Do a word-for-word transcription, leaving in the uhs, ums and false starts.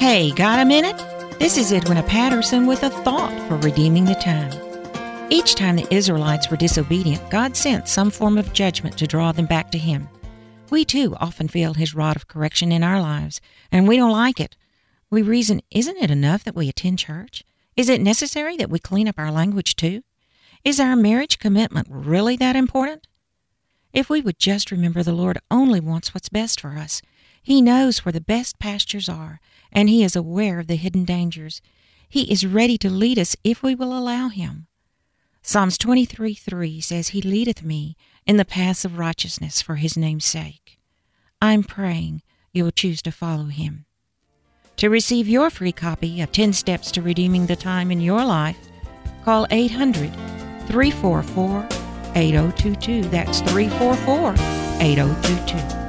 Hey, got a minute? This is Edwina Patterson with a thought for redeeming the time. Each time the Israelites were disobedient, God sent some form of judgment to draw them back to Him. We too often feel His rod of correction in our lives, and we don't like it. We reason, isn't it enough that we attend church? Is it necessary that we clean up our language too? Is our marriage commitment really that important? If we would just remember the Lord only wants what's best for us. He knows where the best pastures are, and He is aware of the hidden dangers. He is ready to lead us if we will allow Him. Psalms twenty-three three says, He leadeth me in the paths of righteousness for His name's sake. I'm praying you will choose to follow Him. To receive your free copy of ten Steps to Redeeming the Time in Your Life, call eight hundred, three four four, eight oh two two. That's three four four, eight oh two two.